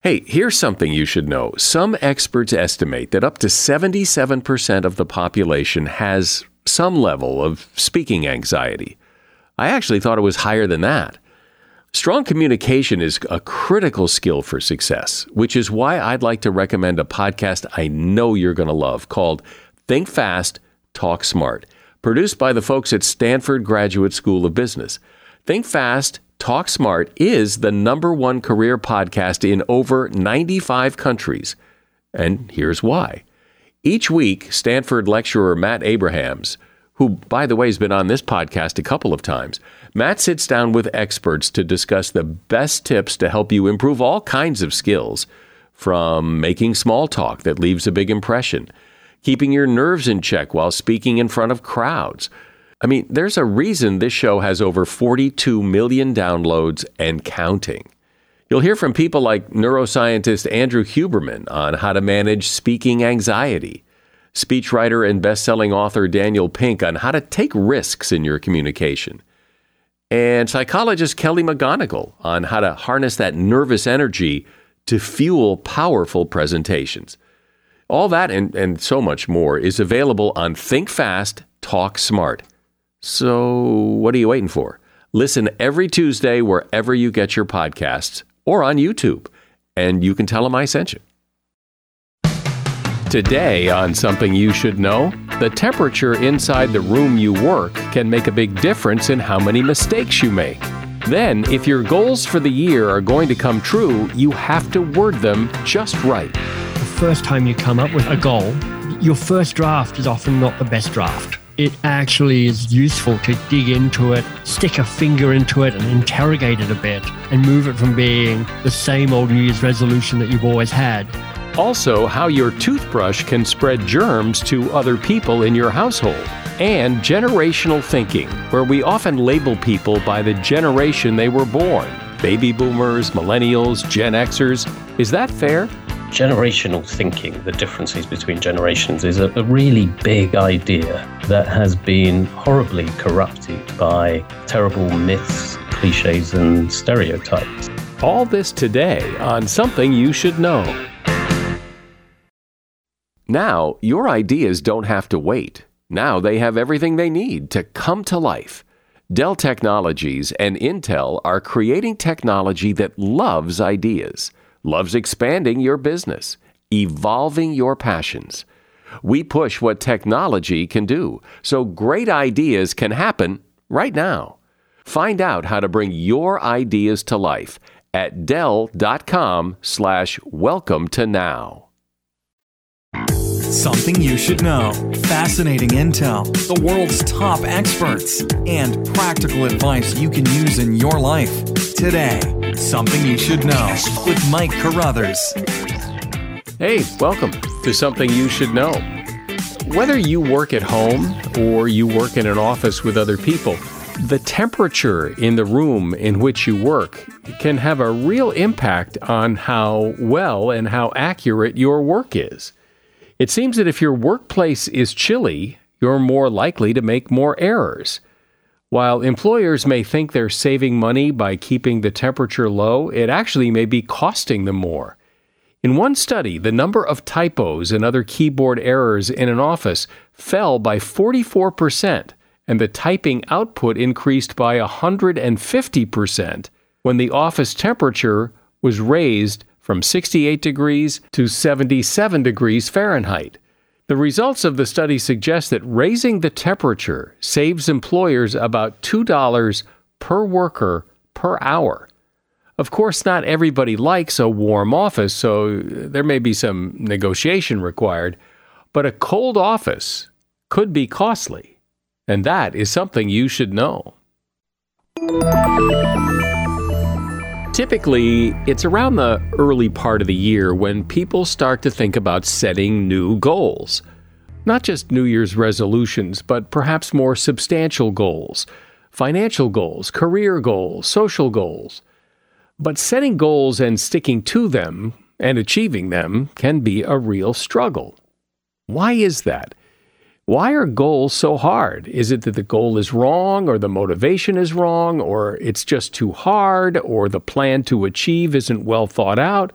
Hey, here's something you should know. Some experts estimate that up to 77% of the population has some level of speaking anxiety. I actually thought it was higher than that. Strong communication is a critical skill for success, which is why I'd like to recommend a podcast I know you're going to love called Think Fast, Talk Smart, produced by the folks at Stanford Graduate School of Business. Think Fast, Talk Smart is the #1 career podcast in over 95 countries. And here's why. Each week, Stanford lecturer Matt Abrahams, who, by the way, has been on this podcast a couple of times, Matt sits down with experts to discuss the best tips to help you improve all kinds of skills, from making small talk that leaves a big impression, keeping your nerves in check while speaking in front of crowds. I mean, there's a reason this show has over 42 million downloads and counting. You'll hear from people like neuroscientist Andrew Huberman on how to manage speaking anxiety, speechwriter and best-selling author Daniel Pink on how to take risks in your communication, and psychologist Kelly McGonigal on how to harness that nervous energy to fuel powerful presentations. All that and so much more is available on Think Fast, Talk Smart. So what are you waiting for? Listen every Tuesday wherever you get your podcasts or on YouTube, and you can tell them I sent you. Today on Something You Should Know, the temperature inside the room you work can make a big difference in how many mistakes you make. Then, if your goals for the year are going to come true, you have to word them just right. The first time you come up with a goal, your first draft is often not the best draft. It actually is useful to dig into it, stick a finger into it and interrogate it a bit and move it from being the same old New Year's resolution that you've always had. Also, how your toothbrush can spread germs to other people in your household. And generational thinking, where we often label people by the generation they were born. Baby boomers, millennials, Gen Xers. Is that fair? Generational thinking, the differences between generations, is a really big idea that has been horribly corrupted by terrible myths, cliches, and stereotypes. All this today on Something You Should Know. Now, your ideas don't have to wait. Now they have everything they need to come to life. Dell Technologies and Intel are creating technology that loves ideas, loves expanding your business, evolving your passions. We push what technology can do, so great ideas can happen right now. Find out how to bring your ideas to life at Dell.com/welcome to now. Something you should know. Fascinating intel, the world's top experts, and practical advice you can use in your life. Today, Something You Should Know with Mike Carruthers. Hey, welcome to Something You Should Know. Whether you work at home or you work in an office with other people, the temperature in the room in which you work can have a real impact on how well and how accurate your work is. It seems that if your workplace is chilly, you're more likely to make more errors. While employers may think they're saving money by keeping the temperature low, it actually may be costing them more. In one study, the number of typos and other keyboard errors in an office fell by 44%, and the typing output increased by 150% when the office temperature was raised from 68 degrees to 77 degrees Fahrenheit. The results of the study suggest that raising the temperature saves employers about $2 per worker per hour. Of course, not everybody likes a warm office, so there may be some negotiation required, but a cold office could be costly, and that is something you should know. Typically, it's around the early part of the year when people start to think about setting new goals. Not just New Year's resolutions, but perhaps more substantial goals, financial goals, career goals, social goals. But setting goals and sticking to them and achieving them can be a real struggle. Why is that? Why are goals so hard? Is it that the goal is wrong, or the motivation is wrong, or it's just too hard, or the plan to achieve isn't well thought out,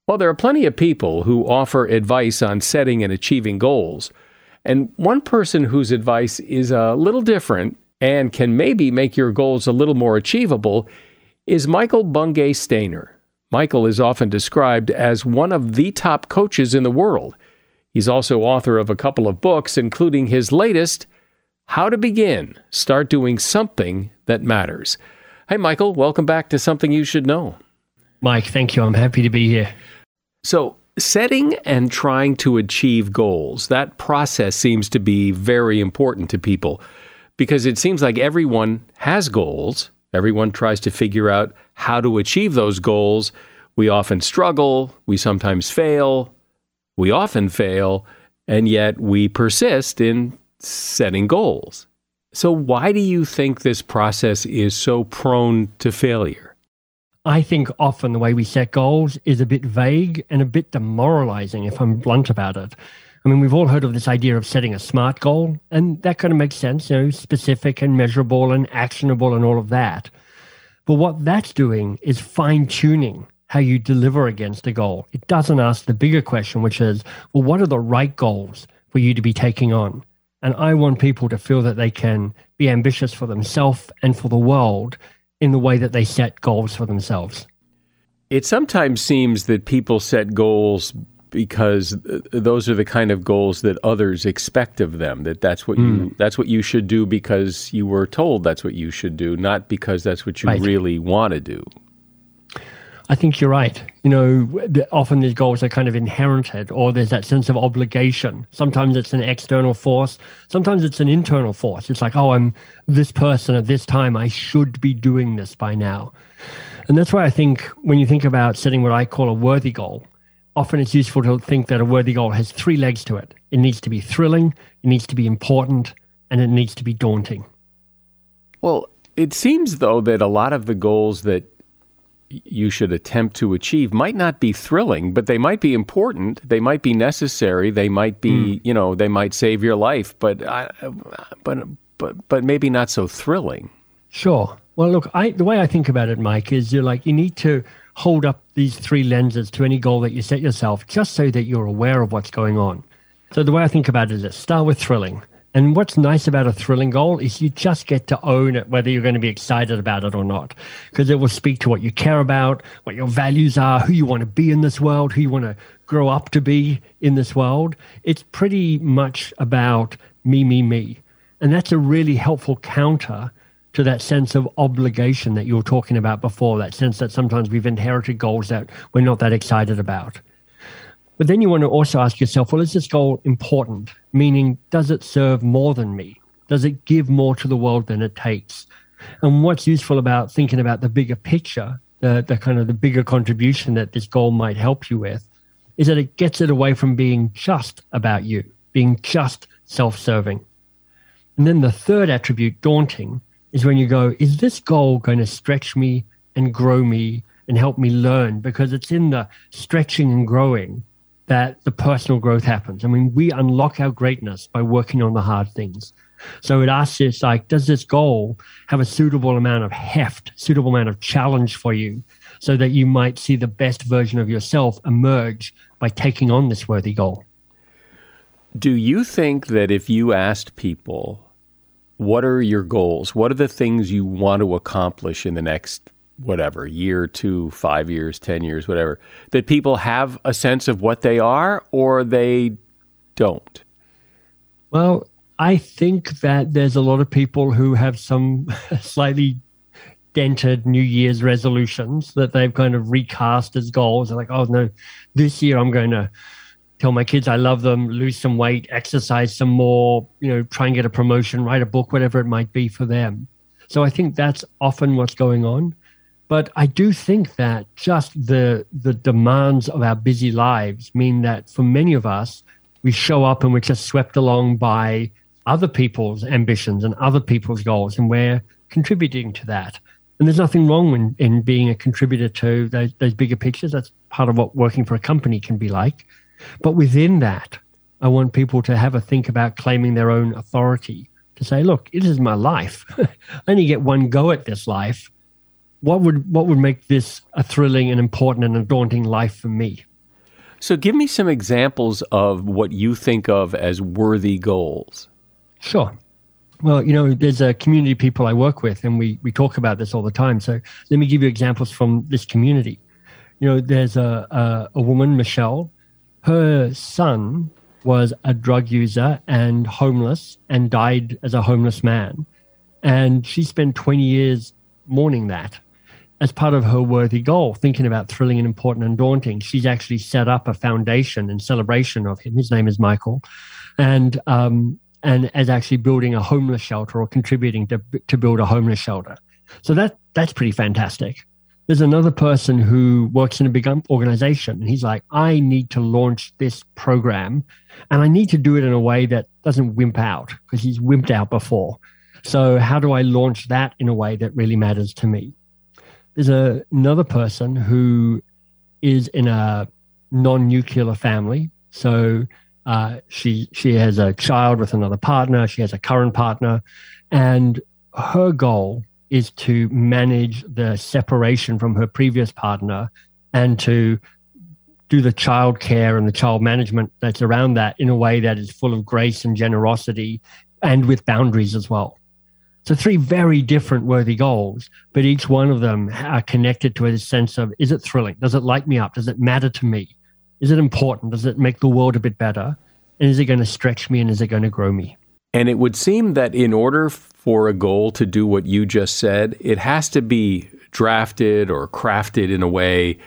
Well, there are plenty of people who offer advice on setting and achieving goals. And one person whose advice is a little different and can maybe make your goals a little more achievable is Michael Bungay Stanier. Michael is often described as one of the top coaches in the world. He's also author of a couple of books, including his latest, How to Begin, Start Doing Something That Matters. Hey, Michael, welcome back to Something You Should Know. Mike, thank you. I'm happy to be here. So, setting and trying to achieve goals, that process seems to be very important to people because it seems like everyone has goals. Everyone tries to figure out how to achieve those goals. We often struggle. We sometimes fail. We often fail. And yet we persist in setting goals. So why do you think this process is so prone to failure? I think often the way we set goals is a bit vague and a bit demoralizing, if I'm blunt about it. I mean, we've all heard of this idea of setting a SMART goal, and that kind of makes sense, specific and measurable and actionable and all of that. But what that's doing is fine-tuning how you deliver against a goal. It doesn't ask the bigger question, which is, well, what are the right goals for you to be taking on? And I want people to feel that they can be ambitious for themselves and for the world in the way that they set goals for themselves. It sometimes seems that people set goals because those are the kind of goals that others expect of them, that's what you should do because you were told that's what you should do, not because that's what you really want to do. I think you're right. Often these goals are kind of inherited, or there's that sense of obligation. Sometimes it's an external force. Sometimes it's an internal force. It's like, I'm this person at this time. I should be doing this by now. And that's why I think when you think about setting what I call a worthy goal, often it's useful to think that a worthy goal has three legs to it. It needs to be thrilling, it needs to be important, and it needs to be daunting. Well, it seems, though, that a lot of the goals that you should attempt to achieve might not be thrilling, but they might be important. They might be necessary. They might be, they might save your life, but maybe not so thrilling. Sure. Well, look, the way I think about it, Mike, is you need to hold up these three lenses to any goal that you set yourself, just so that you're aware of what's going on. So the way I think about it is start with thrilling. And what's nice about a thrilling goal is you just get to own it, whether you're going to be excited about it or not, because it will speak to what you care about, what your values are, who you want to be in this world, who you want to grow up to be in this world. It's pretty much about me, me, me. And that's a really helpful counter to that sense of obligation that you were talking about before, that sense that sometimes we've inherited goals that we're not that excited about. But then you want to also ask yourself, well, is this goal important? Meaning, does it serve more than me? Does it give more to the world than it takes? And what's useful about thinking about the bigger picture, the kind of the bigger contribution that this goal might help you with, is that it gets it away from being just about you, being just self-serving. And then the third attribute, daunting, is when you go, is this goal going to stretch me and grow me and help me learn? Because it's in the stretching and growing that the personal growth happens. I mean, we unlock our greatness by working on the hard things. So it asks us, does this goal have a suitable amount of heft, suitable amount of challenge for you, so that you might see the best version of yourself emerge by taking on this worthy goal? Do you think that if you asked people, what are your goals? What are the things you want to accomplish in the next year, 2, 5 years, 10 years, whatever, that people have a sense of what they are, or they don't? Well, I think that there's a lot of people who have some slightly dented New Year's resolutions that they've kind of recast as goals. They're like, oh no, this year I'm going to tell my kids I love them, lose some weight, exercise some more, try and get a promotion, write a book, whatever it might be for them. So I think that's often what's going on. But I do think that just the demands of our busy lives mean that for many of us, we show up and we're just swept along by other people's ambitions and other people's goals, and we're contributing to that. And there's nothing wrong in being a contributor to those bigger pictures. That's part of what working for a company can be like. But within that, I want people to have a think about claiming their own authority, to say, look, it is my life. I only get one go at this life. What would make this a thrilling and important and a daunting life for me? So give me some examples of what you think of as worthy goals. Sure. Well, there's a community of people I work with, and we talk about this all the time. So let me give you examples from this community. There's a woman, Michelle. Her son was a drug user and homeless and died as a homeless man. And she spent 20 years mourning that. As part of her worthy goal, thinking about thrilling and important and daunting, she's actually set up a foundation in celebration of him. His name is Michael. And as actually building a homeless shelter or contributing to build a homeless shelter. So that's pretty fantastic. There's another person who works in a big organization, and he's like, I need to launch this program, and I need to do it in a way that doesn't wimp out, because he's wimped out before. So how do I launch that in a way that really matters to me? There's another person who is in a non-nuclear family. So she has a child with another partner. She has a current partner. And her goal is to manage the separation from her previous partner and to do the child care and the child management that's around that in a way that is full of grace and generosity and with boundaries as well. So 3 very different worthy goals, but each one of them are connected to a sense of, is it thrilling? Does it light me up? Does it matter to me? Is it important? Does it make the world a bit better? And is it going to stretch me, and is it going to grow me? And it would seem that in order for a goal to do what you just said, it has to be drafted or crafted in a way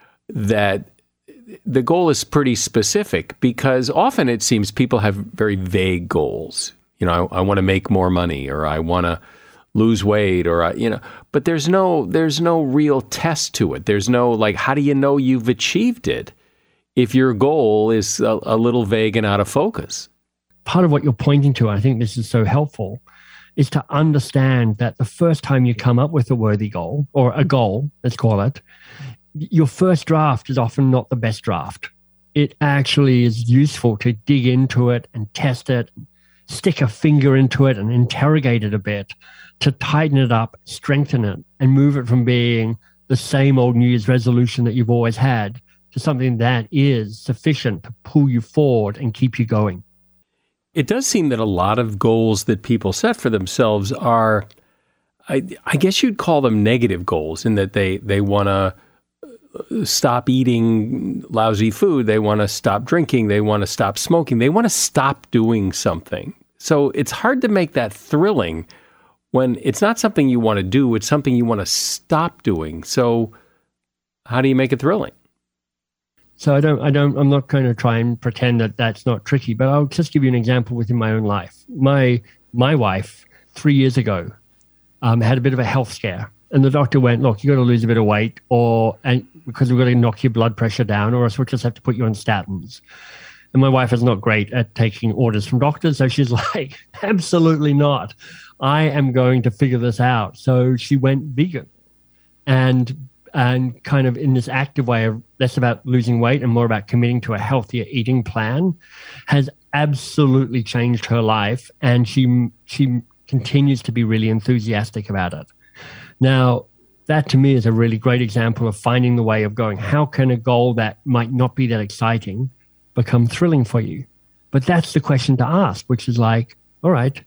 that the goal is pretty specific, because often it seems people have very vague goals. I want to make more money, or I want to lose weight, or but there's no real test to it. There's no, how do you know you've achieved it if your goal is a little vague and out of focus? Part of what you're pointing to, I think this is so helpful, is to understand that the first time you come up with a worthy goal, or a goal, let's call it, your first draft is often not the best draft. It actually is useful to dig into it and test it, stick a finger into it and interrogate it a bit to tighten it up, strengthen it, and move it from being the same old New Year's resolution that you've always had to something that is sufficient to pull you forward and keep you going. It does seem that a lot of goals that people set for themselves are, I guess you'd call them negative goals, in that they want to stop eating lousy food. They want to stop drinking. They want to stop smoking. They want to stop doing something. So it's hard to make that thrilling when it's not something you want to do. It's something you want to stop doing. So how do you make it thrilling? So I'm not going to try and pretend that that's not tricky, but I'll just give you an example within my own life. My wife, 3 years ago, had a bit of a health scare. And the doctor went, look, you got to lose a bit of weight, because we've got to knock your blood pressure down, or else we'll just have to put you on statins. And my wife is not great at taking orders from doctors. So she's like, absolutely not. I am going to figure this out. So she went vegan and kind of in this active way of less about losing weight and more about committing to a healthier eating plan has absolutely changed her life. And she continues to be really enthusiastic about it. Now, that to me is a really great example of finding the way of going, how can a goal that might not be that exciting become thrilling for you? But that's the question to ask, which is like, all right,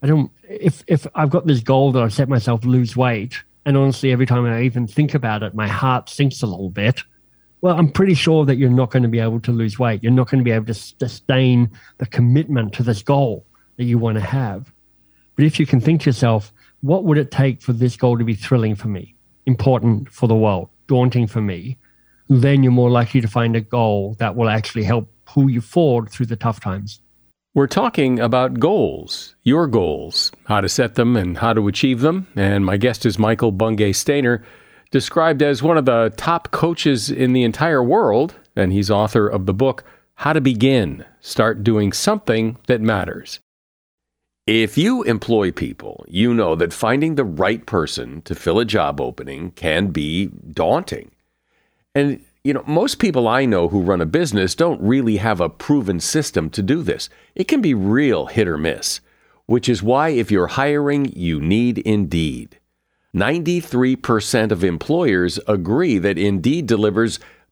if I've got this goal that I've set myself to lose weight, and honestly, every time I even think about it, my heart sinks a little bit. Well, I'm pretty sure that you're not going to be able to lose weight. You're not going to be able to sustain the commitment to this goal that you want to have. But if you can think to yourself, what would it take for this goal to be thrilling for me, important for the world, daunting for me, then you're more likely to find a goal that will actually help pull you forward through the tough times. We're talking about goals, your goals, how to set them and how to achieve them. And my guest is Michael Bungay Stanier, described as one of the top coaches in the entire world. And he's author of the book, How to Begin, Start Doing Something That Matters. If you employ people, you know that finding the right person to fill a job opening can be daunting. And, most people I know who run a business don't really have a proven system to do this. It can be real hit or miss, which is why if you're hiring, you need Indeed. 93% of employers agree that Indeed delivers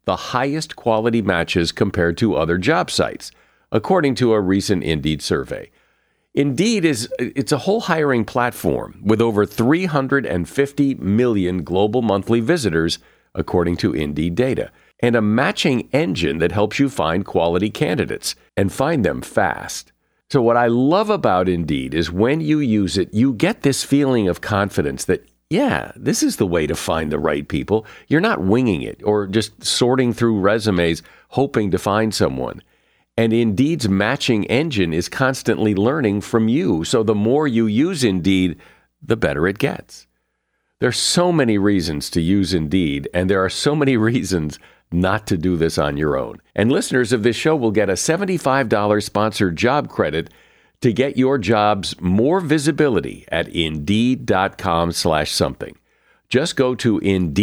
the highest quality matches compared to other job sites, according to a recent Indeed survey. Indeed it's a whole hiring platform with over 350 million global monthly visitors, according to Indeed data, and a matching engine that helps you find quality candidates and find them fast. So what I love about Indeed is when you use it, you get this feeling of confidence that, yeah, this is the way to find the right people. You're not winging it or just sorting through resumes hoping to find someone. And Indeed's matching engine is constantly learning from you. So the more you use Indeed, the better it gets. There's so many reasons to use Indeed, and there are so many reasons not to do this on your own. And listeners of this show will get a $75 sponsored job credit to get your jobs more visibility at Indeed.com/something. Just go to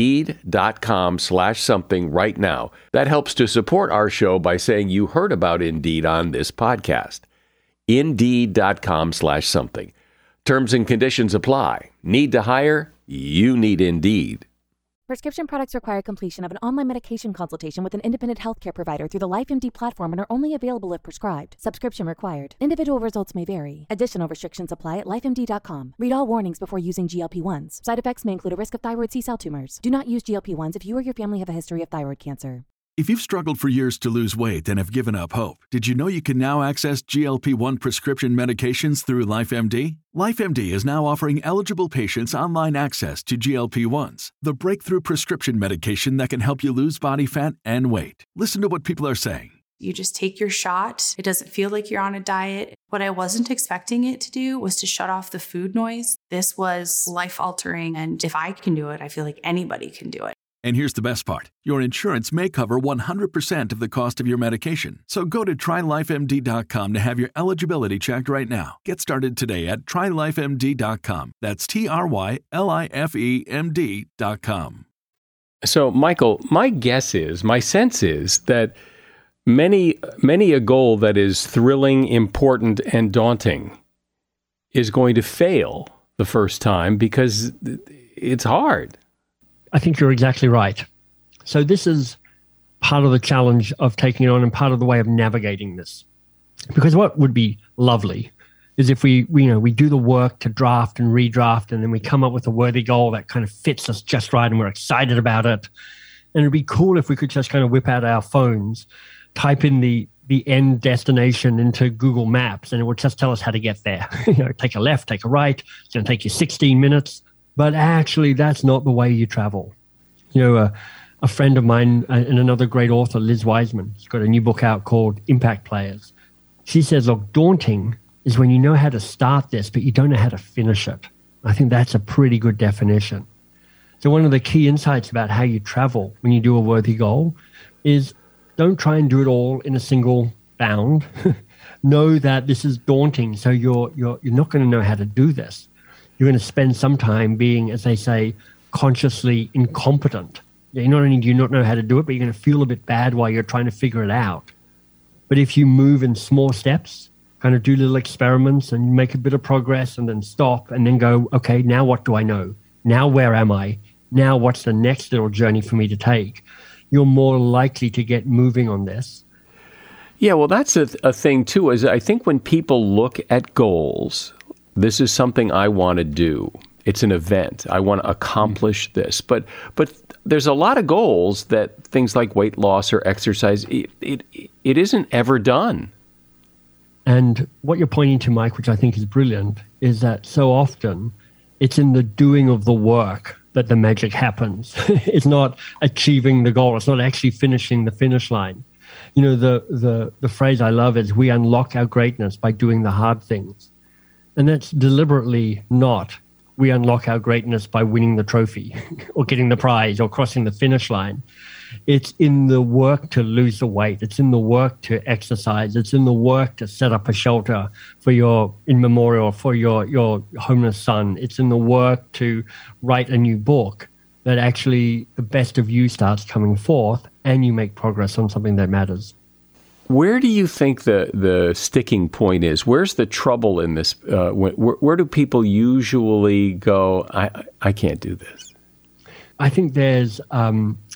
Indeed.com/something right now. That helps to support our show by saying you heard about Indeed on this podcast. Indeed.com/something. Terms and conditions apply. Need to hire? You need Indeed. Prescription products require completion of an online medication consultation with an independent healthcare provider through the LifeMD platform and are only available if prescribed. Subscription required. Individual results may vary. Additional restrictions apply at lifemd.com. Read all warnings before using GLP-1s. Side effects may include a risk of thyroid C-cell tumors. Do not use GLP-1s if you or your family have a history of thyroid cancer. If you've struggled for years to lose weight and have given up hope, did you know you can now access GLP-1 prescription medications through LifeMD? LifeMD is now offering eligible patients online access to GLP-1s, the breakthrough prescription medication that can help you lose body fat and weight. Listen to what people are saying. You just take your shot. It doesn't feel like you're on a diet. What I wasn't expecting it to do was to shut off the food noise. This was life-altering, and if I can do it, I feel like anybody can do it. And here's the best part. Your insurance may cover 100% of the cost of your medication. So go to TryLifeMD.com to have your eligibility checked right now. Get started today at TryLifeMD.com. That's TryLifeMD.com. So, Michael, my sense is that many a goal that is thrilling, important, and daunting is going to fail the first time because it's hard. I think you're exactly right. So this is part of the challenge of taking it on and part of the way of navigating this. Because what would be lovely is if we do the work to draft and redraft, and then we come up with a worthy goal that kind of fits us just right and we're excited about it. And it'd be cool if we could just kind of whip out our phones, type in the end destination into Google Maps, and it would just tell us how to get there. Take a left, take a right. It's going to take you 16 minutes. But actually, that's not the way you travel. A friend of mine and another great author, Liz Wiseman, has got a new book out called Impact Players. She says, look, daunting is when you know how to start this, but you don't know how to finish it. I think that's a pretty good definition. So one of the key insights about how you travel when you do a worthy goal is don't try and do it all in a single bound. Know that this is daunting, so you're not going to know how to do this. You're going to spend some time being, as they say, consciously incompetent. Not only do you not know how to do it, but you're going to feel a bit bad while you're trying to figure it out. But if you move in small steps, kind of do little experiments and make a bit of progress and then stop and then go, okay, now what do I know? Now where am I? Now what's the next little journey for me to take? You're more likely to get moving on this. Yeah, well, that's a thing, too, is I think when people look at goals, this is something I want to do. It's an event. I want to accomplish this. But there's a lot of goals that things like weight loss or exercise, it isn't ever done. And what you're pointing to, Mike, which I think is brilliant, is that so often it's in the doing of the work that the magic happens. It's not achieving the goal. It's not actually finishing the finish line. The phrase I love is we unlock our greatness by doing the hard things. And that's deliberately not we unlock our greatness by winning the trophy or getting the prize or crossing the finish line. It's in the work to lose the weight. It's in the work to exercise. It's in the work to set up a shelter for in memorial for your homeless son. It's in the work to write a new book that actually the best of you starts coming forth and you make progress on something that matters. Where do you think the sticking point is? Where's the trouble in this? Where do people usually go, I can't do this? I think there's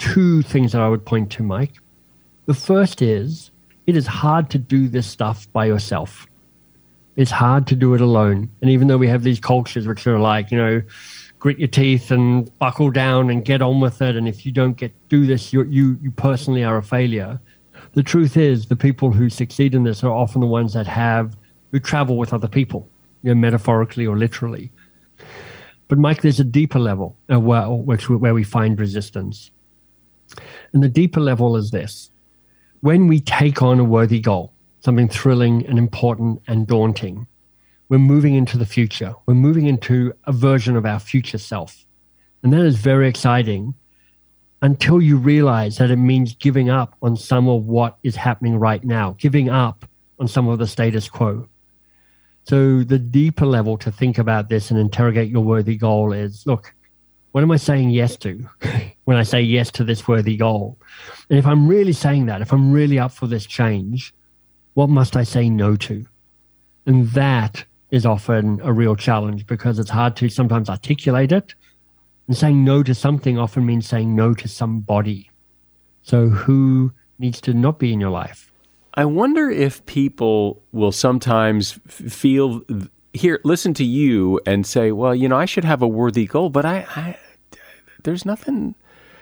two things that I would point to, Mike. The first is, it is hard to do this stuff by yourself. It's hard to do it alone. And even though we have these cultures which are like, grit your teeth and buckle down and get on with it, and if you don't do this, you personally are a failure. The truth is, the people who succeed in this are often the ones who travel with other people, metaphorically or literally. But Mike, there's a deeper level where we find resistance. And the deeper level is this. When we take on a worthy goal, something thrilling and important and daunting, we're moving into the future. We're moving into a version of our future self. And that is very exciting until you realize that it means giving up on some of what is happening right now, giving up on some of the status quo. So the deeper level to think about this and interrogate your worthy goal is, look, what am I saying yes to when I say yes to this worthy goal? And if I'm really saying that, if I'm really up for this change, what must I say no to? And that is often a real challenge because it's hard to sometimes articulate it. And saying no to something often means saying no to somebody. So who needs to not be in your life? I wonder if people will sometimes listen to you and say, well, I should have a worthy goal, but there's nothing.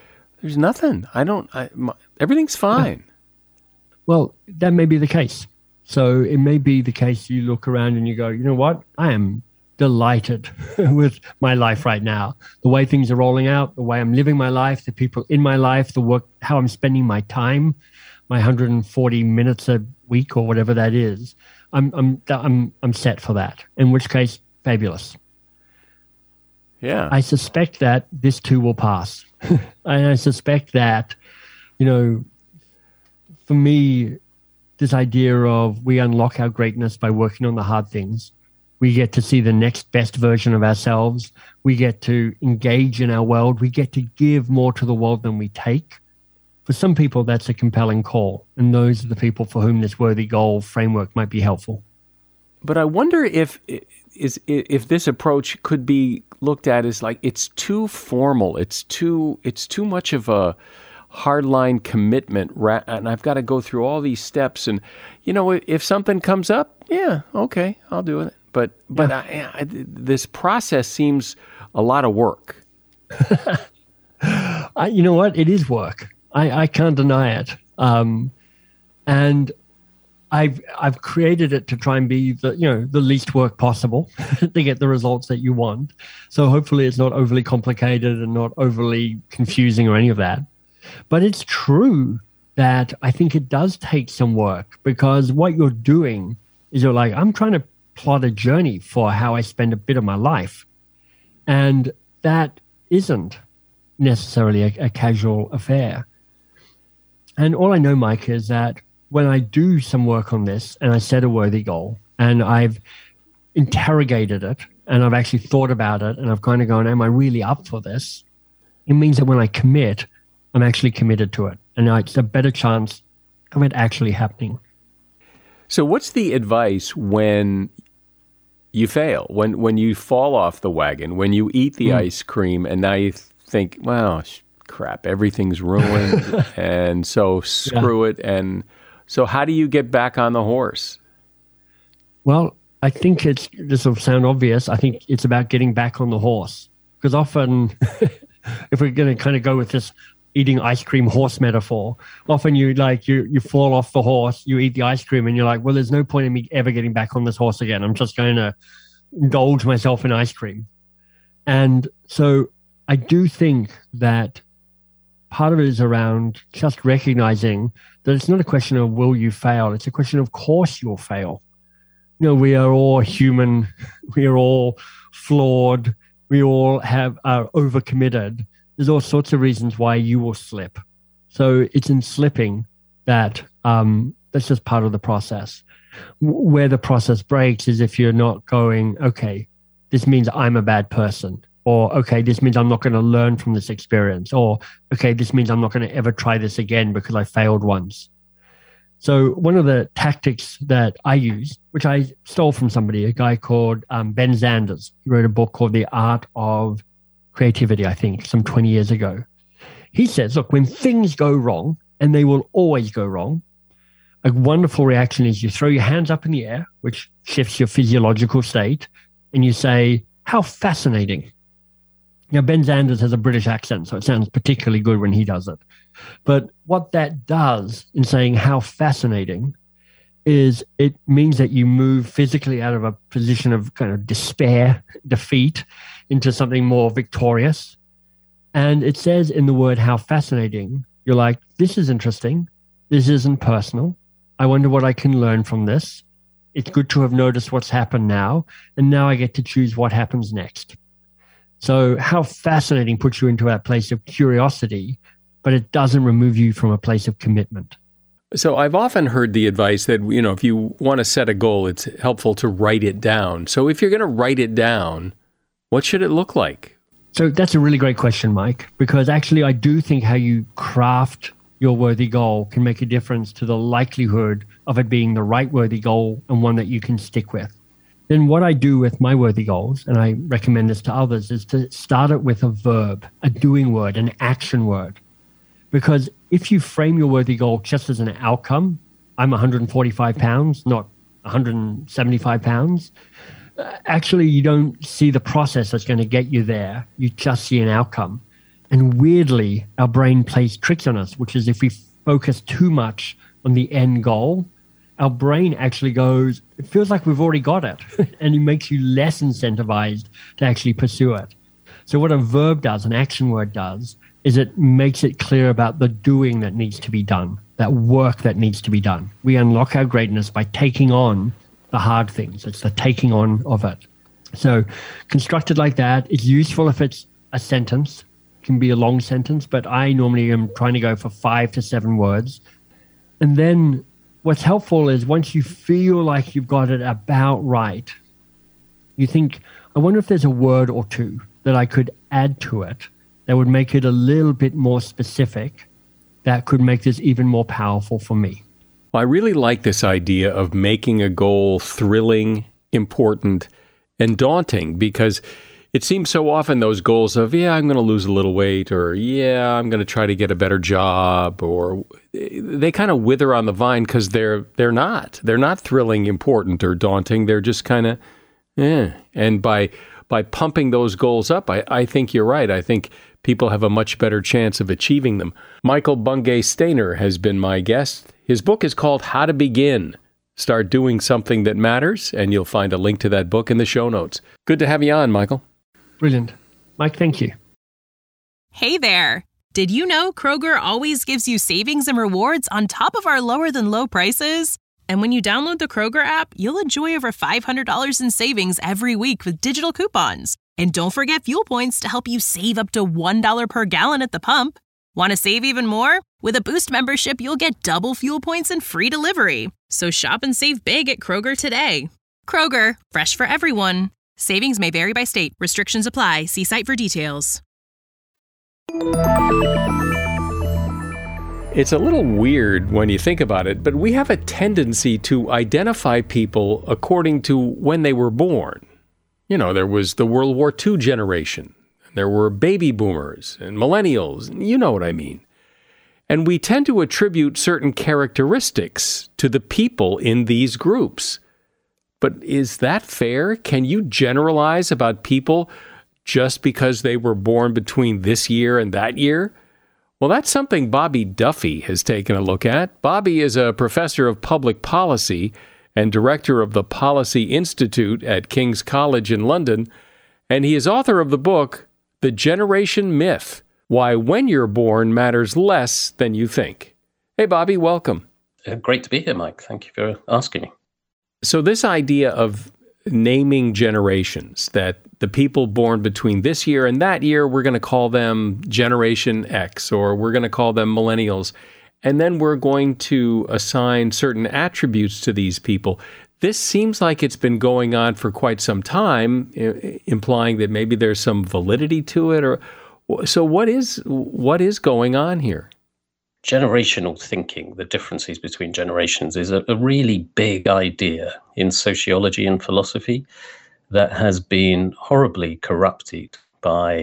Everything's fine. Well, that may be the case. So it may be the case you look around and you go, you know what? I am delighted with my life right now. The way things are rolling out, the way I'm living my life, the people in my life, the work, how I'm spending my time, my 140 minutes a week or whatever that is. I'm set for that. In which case, fabulous. Yeah. I suspect that this too will pass. And I suspect that, for me, this idea of we unlock our greatness by working on the hard things. We get to see the next best version of ourselves. We get to engage in our world. We get to give more to the world than we take. For some people, that's a compelling call. And those are the people for whom this worthy goal framework might be helpful. But I wonder if this approach could be looked at as like it's too formal. It's too much of a hardline commitment, and I've got to go through all these steps. And if something comes up, yeah, okay, I'll do it. But this process seems a lot of work. You know what? It is work. I can't deny it. And I've created it to try and be the least work possible to get the results that you want. So hopefully it's not overly complicated and not overly confusing or any of that. But it's true that I think it does take some work because what you're doing is you're like, I'm trying to plot a journey for how I spend a bit of my life. And that isn't necessarily a casual affair. And all I know, Mike, is that when I do some work on this and I set a worthy goal and I've interrogated it and I've actually thought about it and I've kind of gone, am I really up for this? It means that when I commit, I'm actually committed to it. And it's a better chance of it actually happening. So what's the advice when you fail, when you fall off the wagon, when you eat the ice cream and now you think, well, crap, everything's ruined and so screw it. And so how do you get back on the horse? Well, I think this will sound obvious. I think it's about getting back on the horse. Because often, if we're going to kind of go with this eating ice cream horse metaphor, often you fall off the horse, you eat the ice cream, and you're like, well, there's no point in me ever getting back on this horse again. I'm just going to indulge myself in ice cream. And so I do think that part of it is around just recognizing that it's not a question of will you fail, it's a question of course you'll fail. We are all human, we are all flawed, we all are overcommitted. There's all sorts of reasons why you will slip. So it's in slipping that that's just part of the process. Where the process breaks is if you're not going, okay, this means I'm a bad person. Or, okay, this means I'm not going to learn from this experience. Or, okay, this means I'm not going to ever try this again because I failed once. So one of the tactics that I use, which I stole from somebody, a guy called Ben Zanders. He wrote a book called The Art of Creativity, I think, some 20 years ago. He says, look, when things go wrong, and they will always go wrong, a wonderful reaction is you throw your hands up in the air, which shifts your physiological state, and you say, how fascinating. Now, Ben Sanders has a British accent, so it sounds particularly good when he does it. But what that does in saying how fascinating is it means that you move physically out of a position of kind of despair, defeat, into something more victorious. And it says in the word how fascinating, you're like, this is interesting. This isn't personal. I wonder what I can learn from this. It's good to have noticed what's happened now, and now I get to choose what happens next. So how fascinating puts you into that place of curiosity, but it doesn't remove you from a place of commitment. So I've often heard the advice that, if you want to set a goal, it's helpful to write it down. So if you're going to write it down, what should it look like? So that's a really great question, Mike, because actually I do think how you craft your worthy goal can make a difference to the likelihood of it being the right worthy goal and one that you can stick with. Then what I do with my worthy goals, and I recommend this to others, is to start it with a verb, a doing word, an action word. Because if you frame your worthy goal just as an outcome, I'm 145 pounds, not 175 pounds, actually you don't see the process that's going to get you there. You just see an outcome. And weirdly, our brain plays tricks on us, which is if we focus too much on the end goal, our brain actually goes, it feels like we've already got it. And it makes you less incentivized to actually pursue it. So what a verb does, an action word does, is it makes it clear about the doing that needs to be done, that work that needs to be done. We unlock our greatness by taking on the hard things. It's the taking on of it. So constructed like that, it's useful if it's a sentence. It can be a long sentence, but I normally am trying to go for 5 to 7 words. And then what's helpful is once you feel like you've got it about right, you think, I wonder if there's a word or two that I could add to it that would make it a little bit more specific, that could make this even more powerful for me. Well, I really like this idea of making a goal thrilling, important, and daunting, because it seems so often those goals of, I'm going to lose a little weight, or I'm going to try to get a better job, or they kind of wither on the vine because they're not thrilling, important, or daunting. They're just kind of, And by pumping those goals up, I think you're right. I think people have a much better chance of achieving them. Michael Bungay Stanier has been my guest. His book is called How to Begin. Start doing something that matters, and you'll find a link to that book in the show notes. Good to have you on, Michael. Brilliant. Mike, thank you. Hey there. Did you know Kroger always gives you savings and rewards on top of our lower than low prices? And when you download the Kroger app, you'll enjoy over $500 in savings every week with digital coupons. And don't forget fuel points to help you save up to $1 per gallon at the pump. Want to save even more? With a Boost membership, you'll get double fuel points and free delivery. So shop and save big at Kroger today. Kroger, fresh for everyone. Savings may vary by state. Restrictions apply. See site for details. It's a little weird when you think about it, but we have a tendency to identify people according to when they were born. There was the World War II generation. There were baby boomers and millennials. You know what I mean. And we tend to attribute certain characteristics to the people in these groups. But is that fair? Can you generalize about people just because they were born between this year and that year? Well, that's something Bobby Duffy has taken a look at. Bobby is a professor of public policy and director of the Policy Institute at King's College in London, and he is author of the book, The Generation Myth, Why When You're Born Matters Less Than You Think. Hey, Bobby, welcome. Great to be here, Mike. Thank you for asking me. So this idea of naming generations, that the people born between this year and that year, we're going to call them Generation X, or we're going to call them millennials, and then we're going to assign certain attributes to these people. This seems like it's been going on for quite some time, implying that maybe there's some validity to it. So what is going on here? Generational thinking, the differences between generations, is a really big idea in sociology and philosophy that has been horribly corrupted by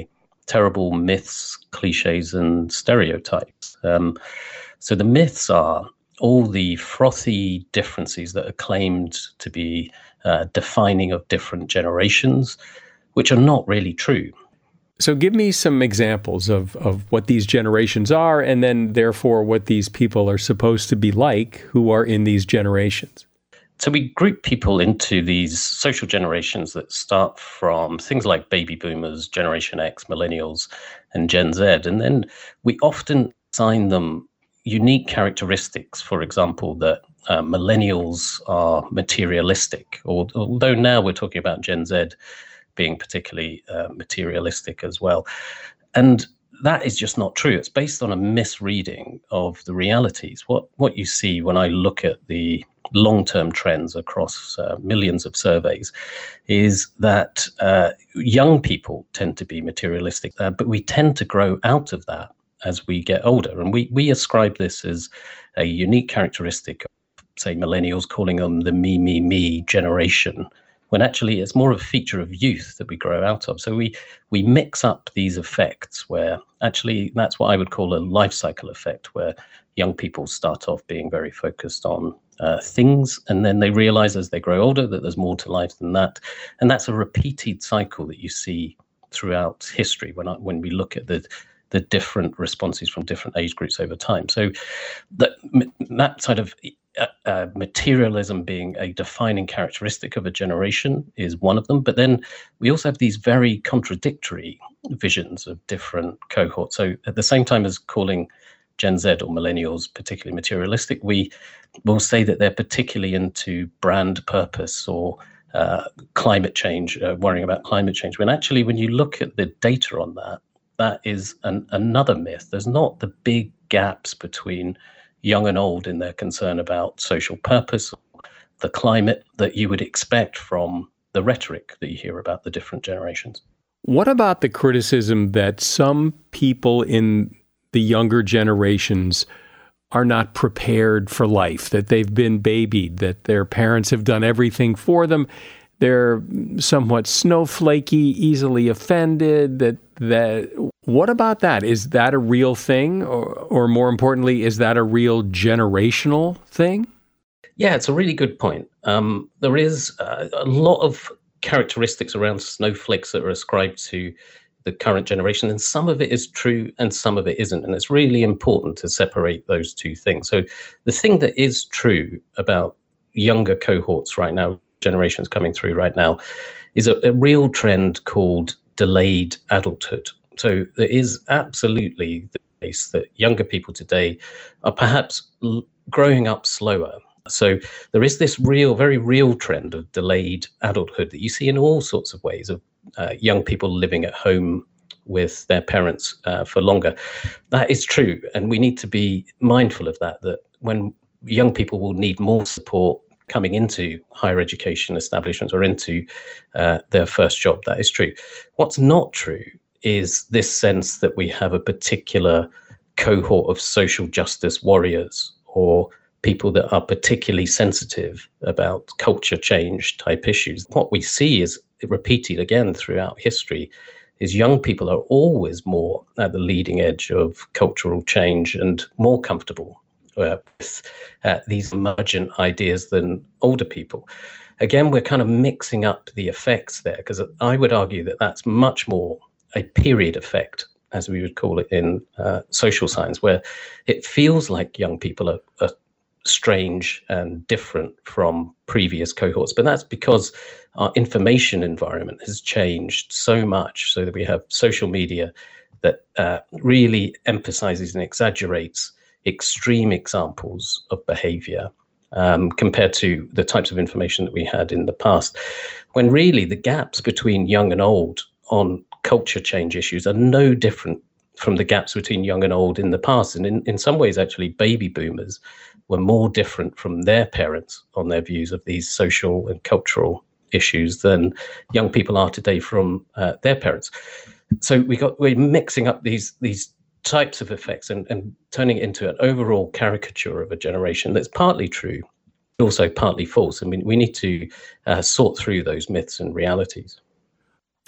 terrible myths, cliches, and stereotypes. So the myths are all the frothy differences that are claimed to be defining of different generations, which are not really true. So give me some examples of what these generations are, and then therefore what these people are supposed to be like who are in these generations. So we group people into these social generations that start from things like baby boomers, Generation X, millennials, and Gen Z. And then we often assign them unique characteristics, for example, that millennials are materialistic, although now we're talking about Gen Z being particularly materialistic as well. And that is just not true. It's based on a misreading of the realities. What you see when I look at the long-term trends across millions of surveys is that young people tend to be materialistic, but we tend to grow out of that as we get older. And we ascribe this as a unique characteristic of, say, millennials, calling them the me generation, when actually it's more of a feature of youth that we grow out of. So we mix up these effects where actually that's what I would call a life cycle effect, where young people start off being very focused on things, and then they realize as they grow older that there's more to life than that. And that's a repeated cycle that you see throughout history when we look at the different responses from different age groups over time. So that sort of materialism being a defining characteristic of a generation is one of them. But then we also have these very contradictory visions of different cohorts. So at the same time as calling Gen Z or millennials particularly materialistic, we will say that they're particularly into brand purpose or climate change, worrying about climate change. When actually, when you look at the data on that, that is another myth. There's not the big gaps between young and old in their concern about social purpose, the climate, that you would expect from the rhetoric that you hear about the different generations. What about the criticism that some people in the younger generations are not prepared for life, that they've been babied, that their parents have done everything for them, they're somewhat snowflakey, easily offended, that what about that? Is that a real thing? Or more importantly, is that a real generational thing? Yeah, it's a really good point. There is a lot of characteristics around snowflakes that are ascribed to the current generation, and some of it is true and some of it isn't. And it's really important to separate those two things. So the thing that is true about younger cohorts right now, generations coming through right now, is a real trend called delayed adulthood. So there is absolutely the case that younger people today are perhaps growing up slower. So there is this very real trend of delayed adulthood that you see in all sorts of ways, of young people living at home with their parents for longer. That is true. And we need to be mindful of that when young people will need more support coming into higher education establishments or into their first job, that is true. What's not true is this sense that we have a particular cohort of social justice warriors or people that are particularly sensitive about culture change type issues. What we see is repeated again throughout history is young people are always more at the leading edge of cultural change and more comfortable with these emergent ideas than older people. Again, we're kind of mixing up the effects there, because I would argue that that's much more a period effect, as we would call it in social science, where it feels like young people are strange and different from previous cohorts. But that's because our information environment has changed so much, so that we have social media that really emphasizes and exaggerates extreme examples of behavior compared to the types of information that we had in the past, when really the gaps between young and old on culture change issues are no different from the gaps between young and old in the past. And in some ways, actually, baby boomers were more different from their parents on their views of these social and cultural issues than young people are today from their parents. So we're mixing up these types of effects and turning it into an overall caricature of a generation that's partly true, but also partly false. I mean, we need to sort through those myths and realities.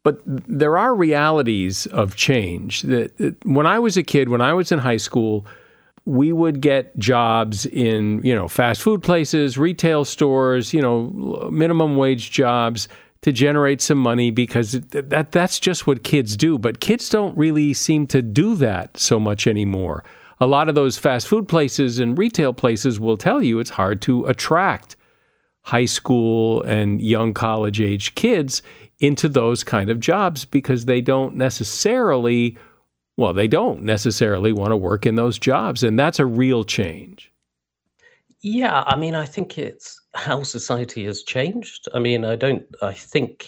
But there are realities of change. That when I was a kid, when I was in high school, we would get jobs in, fast food places, retail stores, minimum wage jobs to generate some money because that's just what kids do. But kids don't really seem to do that so much anymore. A lot of those fast food places and retail places will tell you it's hard to attract high school and young college-age kids into those kind of jobs because they don't necessarily want to work in those jobs. And that's a real change. Yeah, I think it's how society has changed. I think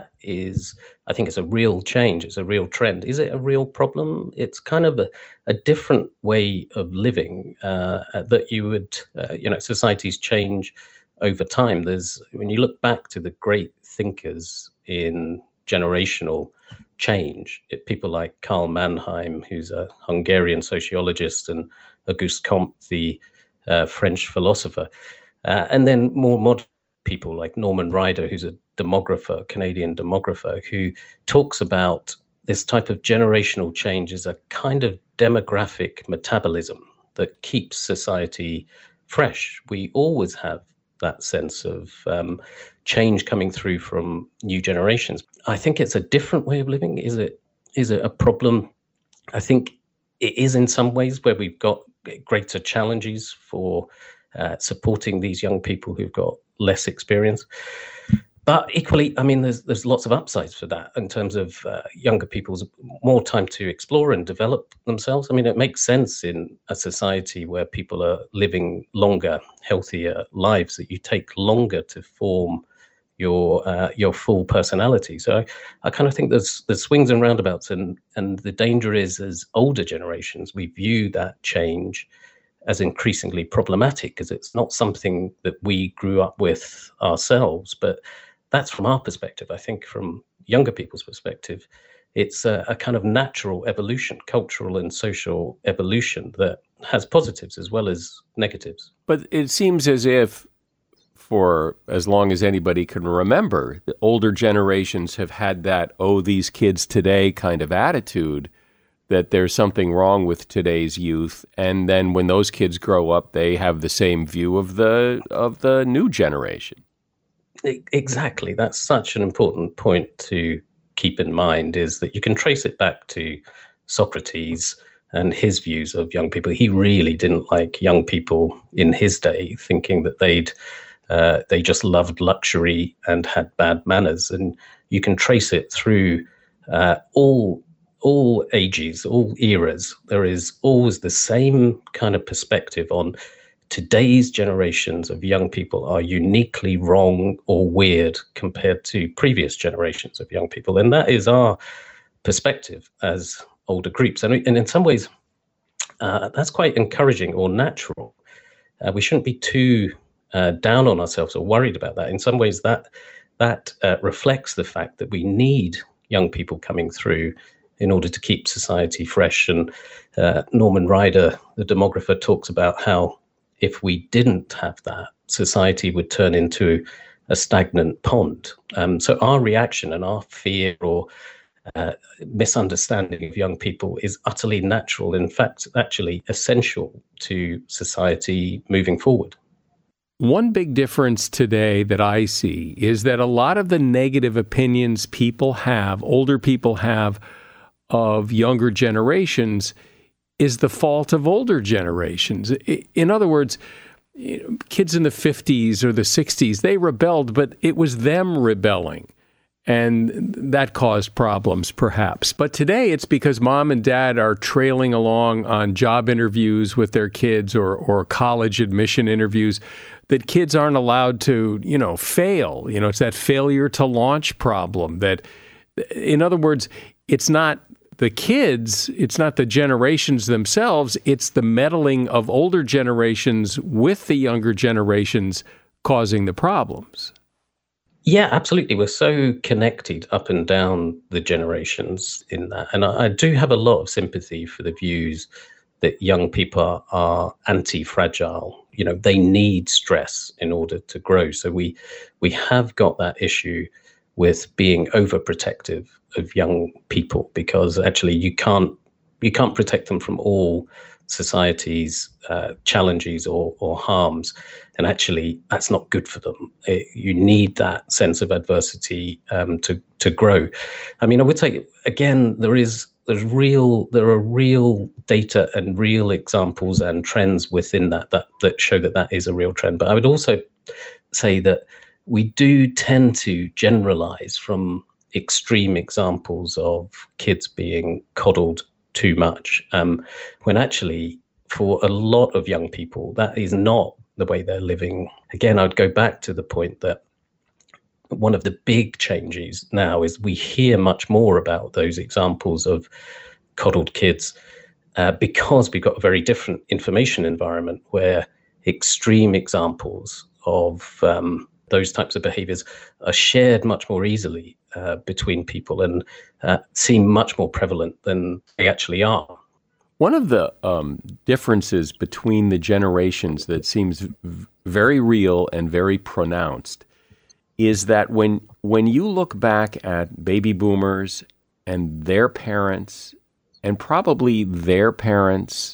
it's a real change. It's a real trend. Is it a real problem? It's kind of a different way of living that you would, societies change over time. When you look back to the great thinkers in generational change, people like Karl Mannheim, who's a Hungarian sociologist, and Auguste Comte, the French philosopher, and then more modern people like Norman Ryder, who's a demographer, Canadian demographer, who talks about this type of generational change as a kind of demographic metabolism that keeps society fresh. We always have that sense of change coming through from new generations. I think it's a different way of living. Is it a problem? I think it is in some ways, where we've got greater challenges for supporting these young people who've got less experience. But equally, there's lots of upsides for that in terms of younger people's more time to explore and develop themselves. It makes sense in a society where people are living longer, healthier lives, that you take longer to form your full personality. So I kind of think there's swings and roundabouts, and the danger is, as older generations, we view that change as increasingly problematic because it's not something that we grew up with ourselves. But that's from our perspective. I think from younger people's perspective, it's a kind of natural evolution, cultural and social evolution that has positives as well as negatives. But it seems as if, for as long as anybody can remember, the older generations have had that, these kids today kind of attitude, that there's something wrong with today's youth. And then when those kids grow up, they have the same view of the new generation. Exactly. That's such an important point to keep in mind, is that you can trace it back to Socrates and his views of young people. He really didn't like young people in his day, thinking that they just loved luxury and had bad manners. And you can trace it through all ages, all eras. There is always the same kind of perspective on today's generations of young people are uniquely wrong or weird compared to previous generations of young people. And that is our perspective as older groups. And in some ways, that's quite encouraging or natural. We shouldn't be too down on ourselves or worried about that. In some ways, that reflects the fact that we need young people coming through in order to keep society fresh. And Norman Ryder, the demographer, talks about how if we didn't have that, society would turn into a stagnant pond. So our reaction and our fear or misunderstanding of young people is utterly natural. In fact, actually essential to society moving forward. One big difference today that I see is that a lot of the negative opinions older people have of younger generations, is the fault of older generations. In other words, kids in the 50s or the 60s, they rebelled, but it was them rebelling. And that caused problems, perhaps. But today it's because mom and dad are trailing along on job interviews with their kids or college admission interviews, that kids aren't allowed to, fail. It's that failure to launch problem. That, in other words, it's not the kids, it's not the generations themselves, it's the meddling of older generations with the younger generations causing the problems. Yeah, absolutely. We're so connected up and down the generations in that. And I do have a lot of sympathy for the views that young people are anti-fragile. They need stress in order to grow. So we have got that issue with being overprotective of young people, because actually you can't protect them from all society's challenges or harms, and actually that's not good for them. You need that sense of adversity to grow. I mean, I would say again, there are real data and real examples and trends within that show that is a real trend. But I would also say that we do tend to generalize from extreme examples of kids being coddled too much, when actually for a lot of young people that is not the way they're living. Again, I'd go back to the point that one of the big changes now is we hear much more about those examples of coddled kids because we've got a very different information environment where extreme examples of those types of behaviors are shared much more easily between people and seem much more prevalent than they actually are. One of the differences between the generations that seems very real and very pronounced is that when you look back at baby boomers and their parents, and probably their parents,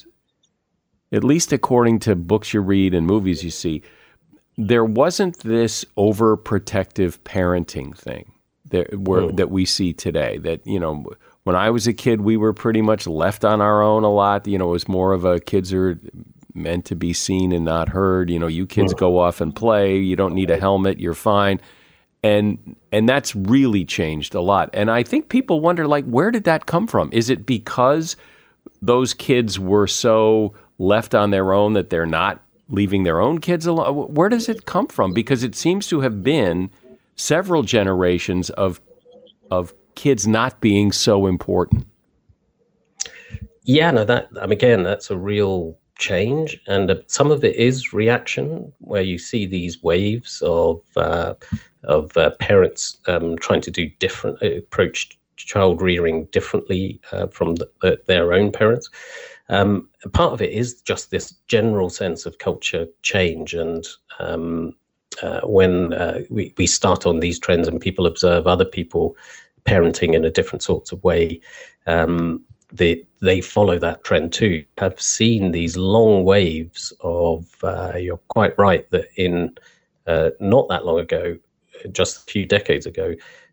at least according to books you read and movies you see, there wasn't this overprotective parenting thing that we see today. That, when I was a kid, we were pretty much left on our own a lot. It was more of a kids are meant to be seen and not heard. You kids go off and play. You don't need a helmet. You're fine. And that's really changed a lot. And I think people wonder, where did that come from? Is it because those kids were so left on their own that they're not leaving their own kids alone? Where does it come from? Because it seems to have been several generations of kids not being so important. Yeah, no, that's a real change, and some of it is reaction, where you see these waves of parents trying to approach child rearing differently from their own parents. Part of it is just this general sense of culture change, and when we start on these trends and people observe other people parenting in a different sorts of way, they follow that trend too. Have seen these long waves of, you're quite right, that in not that long ago, just a few decades ago,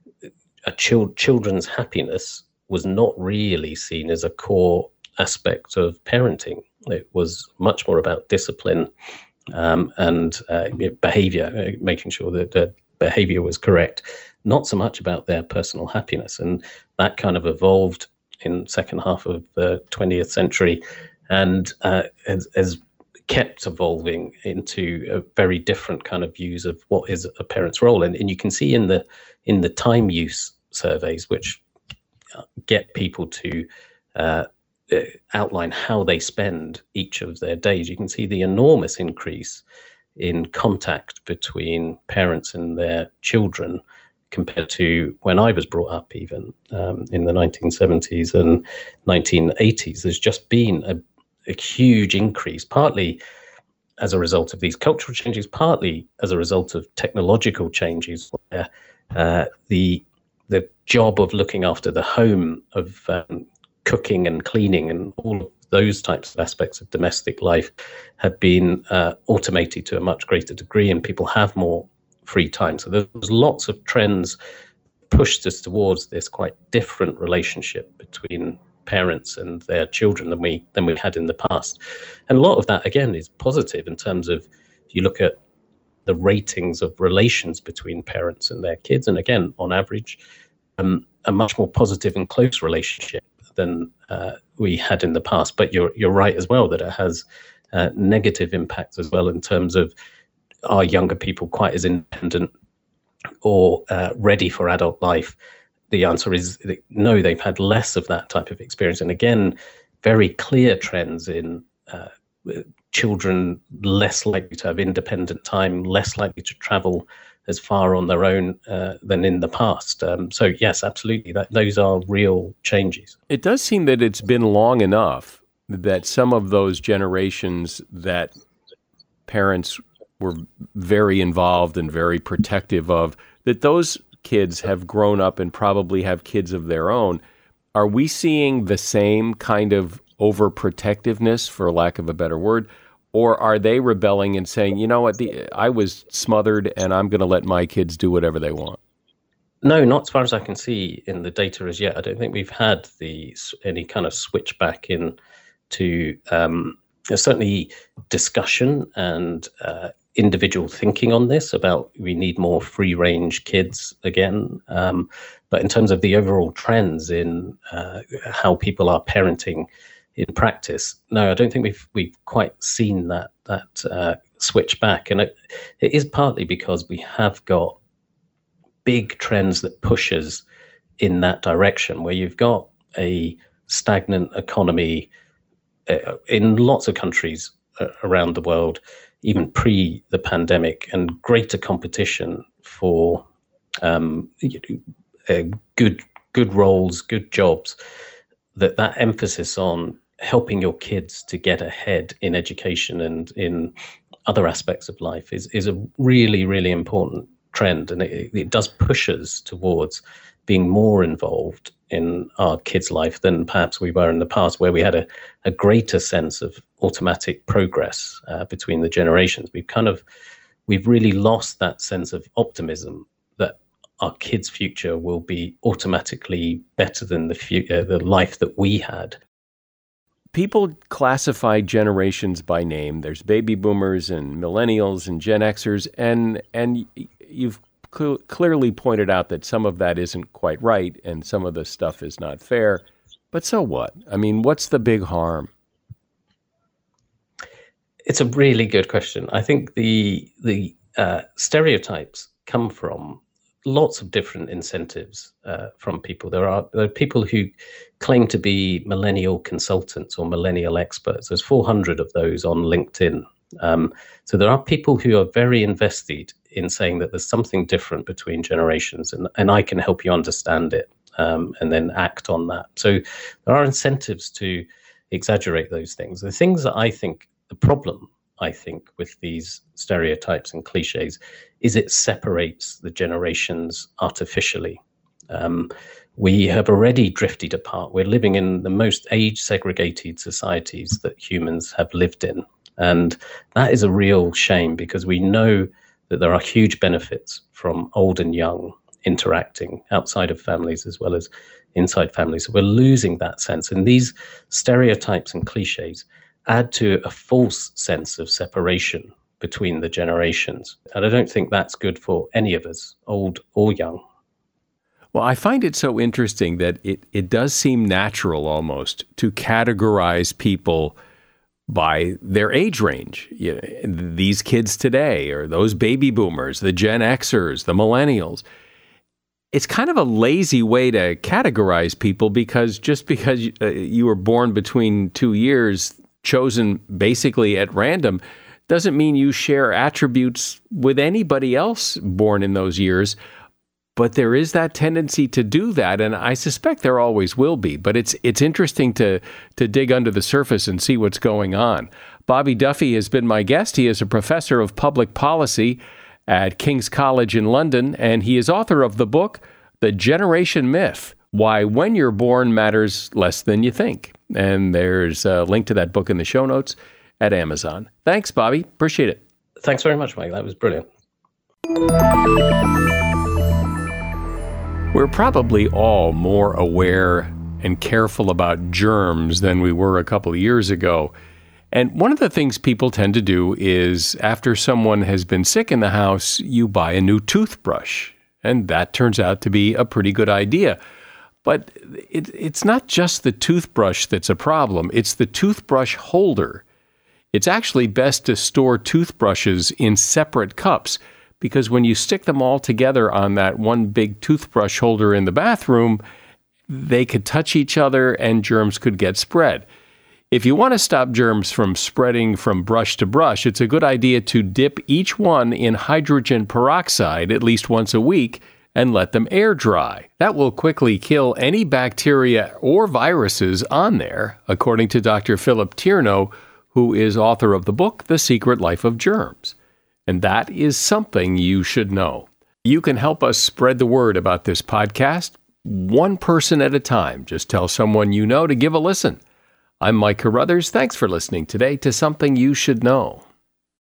children's happiness was not really seen as a core aspect of parenting. It was much more about discipline and behavior, making sure that the behavior was correct, not so much about their personal happiness. And that kind of evolved in the second half of the 20th century and has kept evolving into a very different kind of views of what is a parent's role. And you can see in the time use surveys, which get people to outline how they spend each of their days, you can see the enormous increase in contact between parents and their children compared to when I was brought up, even in the 1970s and 1980s. There's just been a huge increase, partly as a result of these cultural changes, partly as a result of technological changes, where the job of looking after the home, of cooking and cleaning and all of those types of aspects of domestic life have been automated to a much greater degree, and people have more free time. So there's lots of trends pushed us towards this quite different relationship between parents and their children than we had in the past. And a lot of that, again, is positive in terms of, if you look at the ratings of relations between parents and their kids, and again, on average, a much more positive and close relationship than we had in the past. But you're right as well that it has negative impacts as well in terms of, are younger people quite as independent or ready for adult life? The answer is no, they've had less of that type of experience. And again, very clear trends in children less likely to have independent time, less likely to travel as far on their own than in the past. So yes, absolutely, those are real changes. It does seem that it's been long enough that some of those generations that parents were very involved and very protective of, that those kids have grown up and probably have kids of their own. Are we seeing the same kind of overprotectiveness, for lack of a better word, or are they rebelling and saying, you know what, I was smothered and I'm going to let my kids do whatever they want? No, not as far as I can see in the data as yet. I don't think we've had any kind of switch back into certainly discussion and individual thinking on this about we need more free-range kids again. But in terms of the overall trends in how people are parenting in practice, no, I don't think we've quite seen that switch back. And it is partly because we have got big trends that push us in that direction, where you've got a stagnant economy in lots of countries around the world, even pre the pandemic, and greater competition for good roles, good jobs. That emphasis on helping your kids to get ahead in education and in other aspects of life is a really, really important trend, and it does push us towards being more involved in our kids' life than perhaps we were in the past, where we had a greater sense of automatic progress between the generations. We've really lost that sense of optimism that our kids' future will be automatically better than the life that we had. People classify generations by name. There's baby boomers and millennials and Gen Xers, and you've clearly pointed out that some of that isn't quite right and some of the stuff is not fair. But so what? I mean, what's the big harm? It's a really good question. I think the stereotypes come from lots of different incentives from people. There are people who claim to be millennial consultants or millennial experts. There's 400 of those on LinkedIn. So there are people who are very invested in saying that there's something different between generations, and I can help you understand it and then act on that. So there are incentives to exaggerate those things. The things that the problem with these stereotypes and cliches is it separates the generations artificially. We have already drifted apart. We're living in the most age-segregated societies that humans have lived in. And that is a real shame, because we know that there are huge benefits from old and young interacting outside of families as well as inside families. So we're losing that sense. And these stereotypes and cliches add to a false sense of separation between the generations. And I don't think that's good for any of us, old or young. Well, I find it so interesting that it does seem natural almost to categorize people by their age range. These kids today, or those baby boomers, the Gen Xers, the millennials. It's kind of a lazy way to categorize people, because just because you were born between 2 years, chosen basically at random, doesn't mean you share attributes with anybody else born in those years. But there is that tendency to do that, and I suspect there always will be. But it's interesting to dig under the surface and see what's going on. Bobby Duffy has been my guest. He is a professor of public policy at King's College in London, and he is author of the book, The Generation Myth, Why When You're Born Matters Less Than You Think. And there's a link to that book in the show notes at Amazon. Thanks, Bobby. Appreciate it. Thanks very much, Mike. That was brilliant. We're probably all more aware and careful about germs than we were a couple of years ago. And one of the things people tend to do is, after someone has been sick in the house, you buy a new toothbrush. And that turns out to be a pretty good idea. But it's not just the toothbrush that's a problem, it's the toothbrush holder. It's actually best to store toothbrushes in separate cups, because when you stick them all together on that one big toothbrush holder in the bathroom, they could touch each other and germs could get spread. If you want to stop germs from spreading from brush to brush, it's a good idea to dip each one in hydrogen peroxide at least once a week and let them air dry. That will quickly kill any bacteria or viruses on there, according to Dr. Philip Tierno, who is author of the book, The Secret Life of Germs. And that is something you should know. You can help us spread the word about this podcast, one person at a time. Just tell someone you know to give a listen. I'm Mike Carruthers. Thanks for listening today to Something You Should Know.